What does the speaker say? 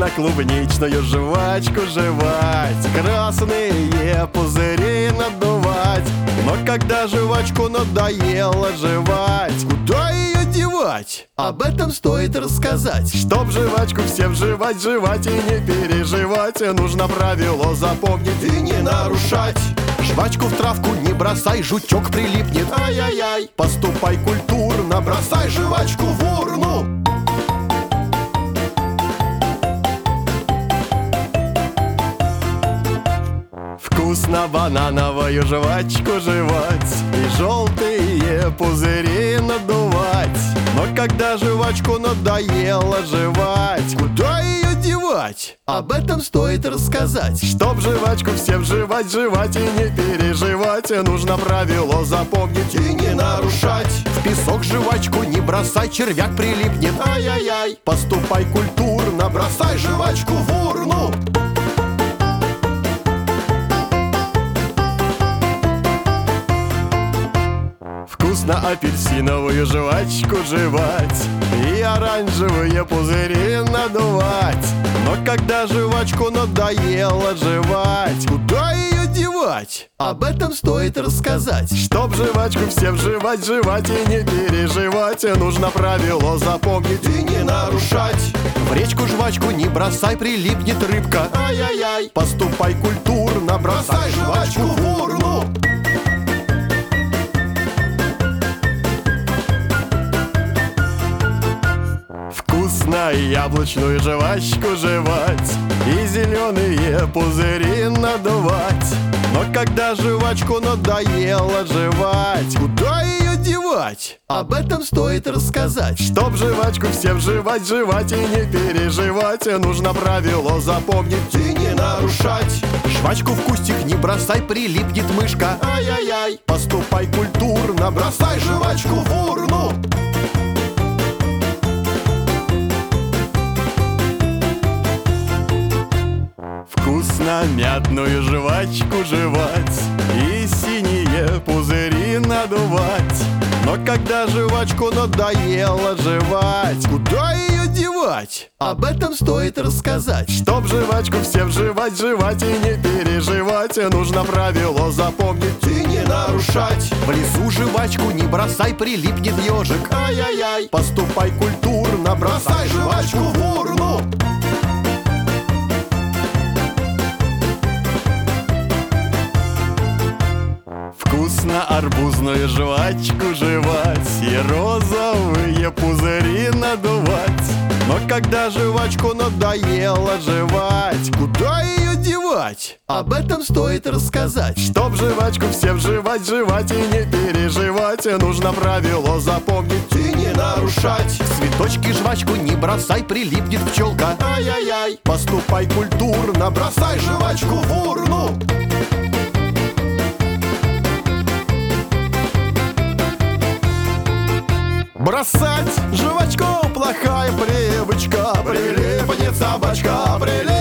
Нужно клубничную жвачку жевать, красные пузыри надувать. Но когда жвачку надоело жевать, куда ее девать? Об этом стоит рассказать. Чтоб жвачку всем жевать, жевать и не переживать, нужно правило запомнить и не нарушать. Жвачку в травку не бросай, жучок прилипнет. Ай-яй-яй, поступай культурно, бросай жвачку в урну. Вкусно банановую жвачку жевать и желтые пузыри надувать. Но когда жвачку надоело жевать, куда ее девать? Об этом стоит рассказать. Чтоб жвачку всем жевать, жевать и не переживать, нужно правило запомнить и не нарушать. В песок жвачку не бросай, червяк прилипнет. Ай-яй-яй, поступай культурно, бросай жвачку в урну. Вкусно апельсиновую жвачку жевать и оранжевые пузыри надувать. Но когда жвачку надоело жевать, куда ее девать? Об этом стоит рассказать. Чтоб жвачку всем жевать, жевать и не переживать, нужно правило запомнить и не нарушать. В речку жвачку не бросай, прилипнет рыбка. Ай-яй-яй, поступай культурно, бросай жвачку в урну. Вкусно яблочную жвачку жевать и зеленые пузыри надувать. Но когда жвачку надоело жевать, куда ее девать? Об этом стоит рассказать. Чтоб жвачку всем жевать, жевать и не переживать, нужно правило запомнить и не нарушать. Жвачку в кустик не бросай, прилипнет мышка. Ай-яй-яй, поступай культурно, бросай жвачку в урну. Вкусно мятную жвачку жевать и синие пузыри надувать. Но когда жвачку надоело жевать, куда ее девать? Об этом стоит рассказать. Чтоб жвачку всем жевать, жевать и не переживать, нужно правило запомнить и не нарушать. В лесу жвачку не бросай, прилипнет ежик. Ай-яй-яй, поступай культурно, бросай жвачку в урну. Вкусно арбузную жвачку жевать и розовые пузыри надувать. Но когда жвачку надоело жевать, куда ее девать? Об этом стоит рассказать. Чтоб жвачку всем жевать, жевать и не переживать, нужно правило запомнить и не нарушать. В цветочки жвачку не бросай, прилипнет пчелка. Ай-яй-яй, поступай культурно, бросай жвачку в урну. Бросать жвачку плохая привычка, прилипнет собачка, прилипнет.